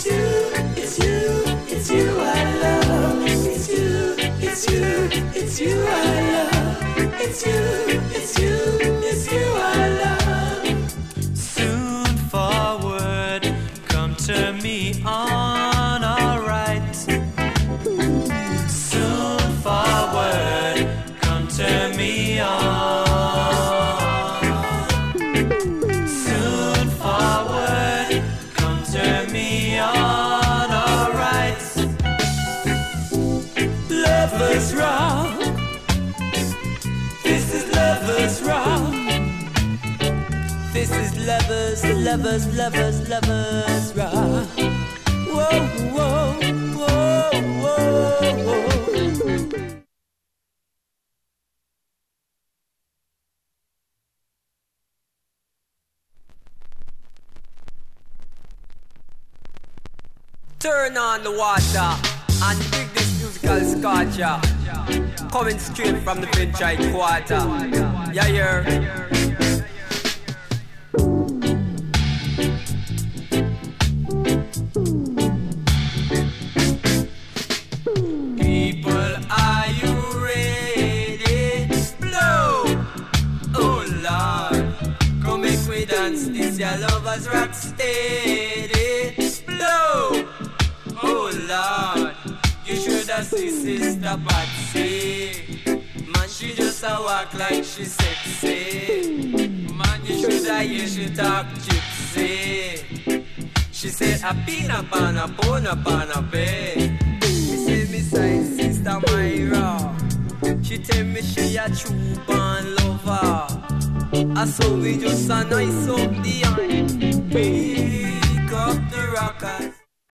it's you I love. It's you, it's you I love. It's you I love. Soon forward, come turn me on, alright. Soon forward, come turn me on. Soon forward, come turn me on, alright. Lovers rock. This is lovers rock. This is lovers rock. Whoa, whoa, whoa, whoa. Turn on the water and dig this musical sculpture. Coming straight from the Finchite Quarter. Yeah, yeah. People, are you ready? Blow! Oh Lord, come make we dance. This your lovers rock steady. Blow! Oh Lord, you should have seen Sister Patsy. Man, she just a walk like she sexy. Man, you should have hear she talk gypsy. She said a pina pana pona pana bay. She said me side Sister Myra. She tell me she a true born lover. I saw we just a nice up the eye. Pick up the rockers.